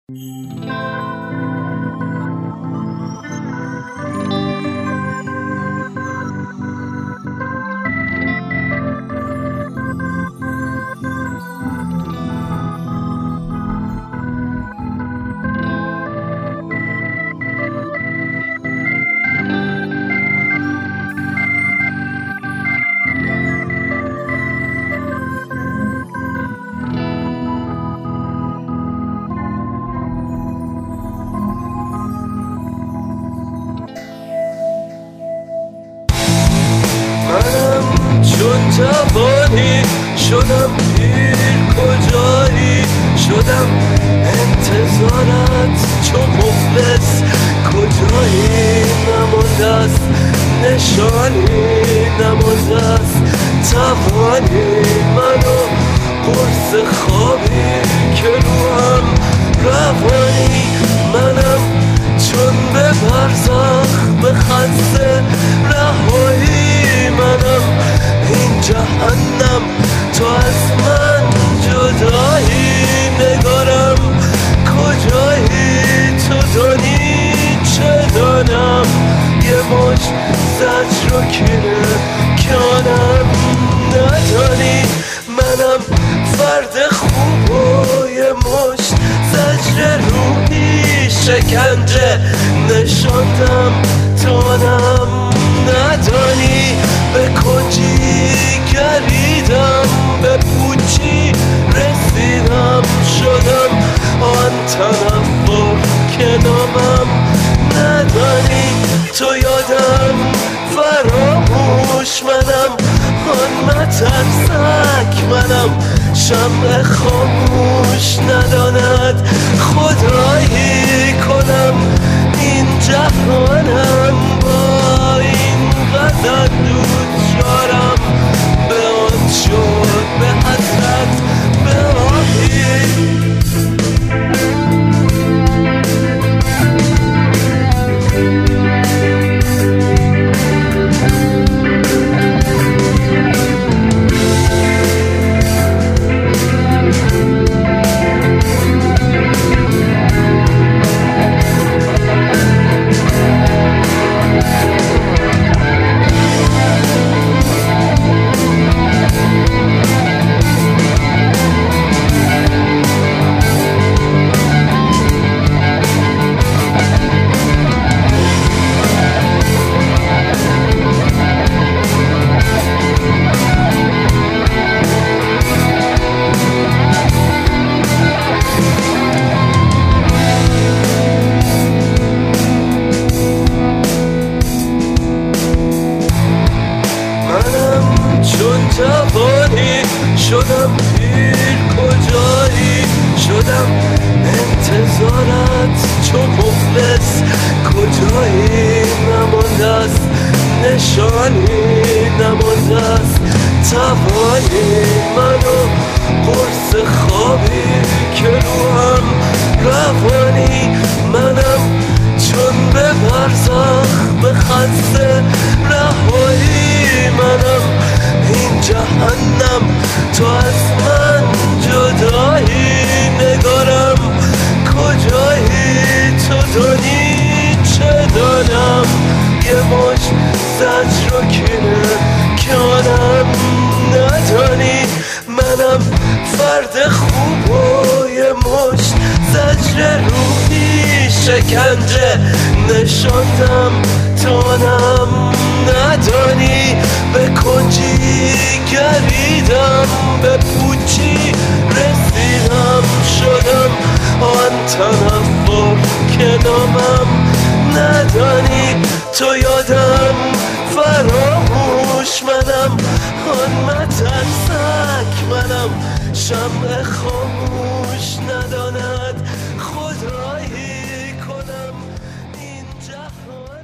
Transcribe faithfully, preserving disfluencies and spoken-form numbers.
چون جوانی شدم پیر کجایی شدم انتظارت چون مفلس کجایی نمانده است نشانی نمانده است توانی منو قرص خوابی که روحم روانی منم چون به برزخ به خسته رهایی منم این جهنم تو از من جدایی نگارم کجایی تو دانی چه دانم یه مش زجر و کینه کانم ندانی منم فرد خوب و یه مش زجر روحی شکنجه نشاندم تانم ندانی به کنجی گریدم به پوچی رسیدم شدم آن تنفر که نامم ندانی تو یادم فراموش منم آن مترسک منم شمع خاموش نداند خدایی کنم این جهانم با این غزل دود شارم به آن شد به حسرت به آهی چون جوانی شدم پیر کجایی شدم انتظارت چون مفلس کجایی نمانده است نشانی نمانده است توانی منو قرص خوابی که روحم روانی منم چون به برزخ به خسته رهایی منم این جهنم تو از من جدایی نگارم کجایی تو دانی چه دانم یه مش زجر و کینه کانم ندانی منم فرد خوب و یه مش زجر روحی شکنجه نشاندم تانم ندانی به کنجی گریدم به پوچی رسیدم شدم آن تنفر که نامم ندانی تو یادم فراموش منم آن مترسک منم شمع خاموش نداند خدایی کنم این جهان